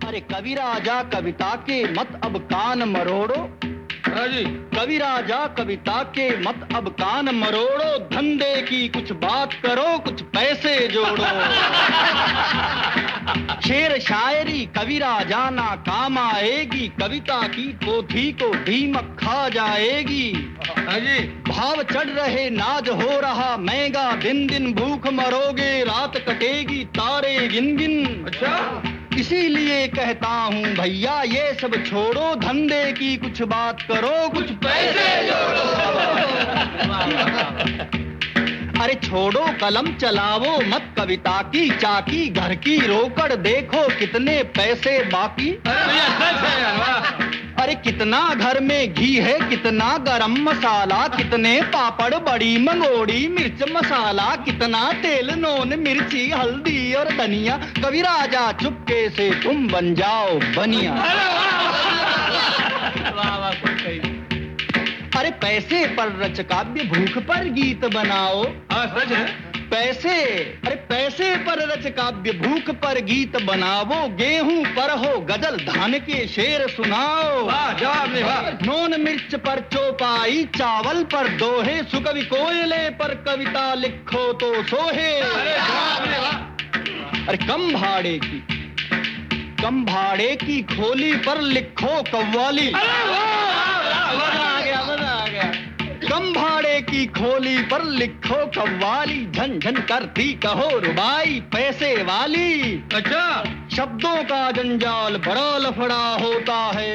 अरे कवि राजा कविता के मत अब कान मरोड़ो। जी। कवि राजा कविता के मत अब कान मरोड़ो, धंधे की कुछ बात करो, कुछ पैसे जोड़ो। शेर शायरी कवि राजा ना काम आएगी, कविता की पोथी को दीमक खा जाएगी। जी। भाव चढ़ रहे नाज हो रहा महंगा, दिन दिन भूख मरोगे, रात कटेगी तारे गिन गिन। अच्छा, इसीलिए कहता हूँ भैया ये सब छोड़ो, धंधे की कुछ बात करो, कुछ पैसे जोड़ो। अरे छोड़ो कलम चलाओ मत कविता की चाकी, घर की रोकड़ देखो कितने पैसे बाकी। अरे कितना घर में घी है, कितना गरम मसाला, कितने पापड़ बड़ी मंगोड़ी मिर्च मसाला, कितना तेल नून मिर्ची हल्दी और धनिया, कवि राजा चुपके से तुम बन जाओ बनिया। अरे पैसे पर रच काव्य, भूख पर गीत बनाओ। सच है। पैसे पर रच काव्य, भूख पर गीत बनाओ, गेहूं पर हो गजल, धान के शेर सुनाओ। नून मिर्च पर चौपाई, चावल पर दोहे, सुकवि कोयले पर कविता लिखो तो सोहे। अरे कम भाड़े की खोली पर लिखो कव्वाली। कम भाड़े की खोली पर लिखो कव्वाली, झन झन करती कहो रुबाई पैसे वाली। अच्छा, शब्दों का जंजाल बड़ा लफड़ा होता है।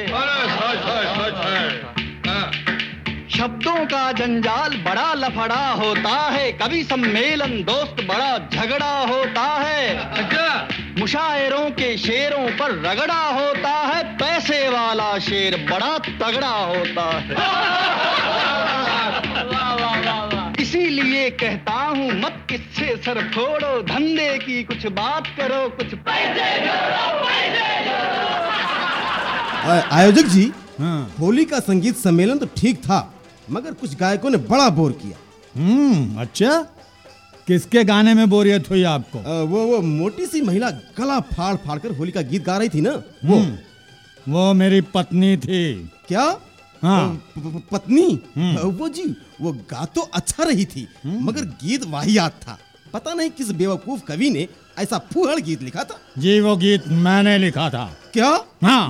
शब्दों का जंजाल बड़ा लफड़ा होता है, कवि सम्मेलन दोस्त बड़ा झगड़ा होता है। अच्छा, मुशायरों के शेरों पर रगड़ा होता है, पैसे वाला शेर बड़ा तगड़ा होता है। इसीलिए कहता हूँ मत किससे सर फोड़ो, धंधे की कुछ बात करो, कुछ पैसे जोड़ो, पैसे जोड़ो। आयोजक जी, होली का संगीत सम्मेलन तो ठीक था, मगर कुछ गायकों ने बड़ा बोर किया। अच्छा, किसके गाने में बोरियत हुई आपको? वो मोटी सी महिला गला फाड़ फाड़ कर होली का गीत गा रही थी ना, वो मेरी पत्नी थी। क्या? हाँ। पत्नी? वो जी, वो गा तो अच्छा रही थी, मगर गीत वाहियात था। पता नहीं किस बेवकूफ कवि ने ऐसा फूहड़ गीत लिखा था। जी, वो गीत मैंने लिखा था। क्या? हाँ।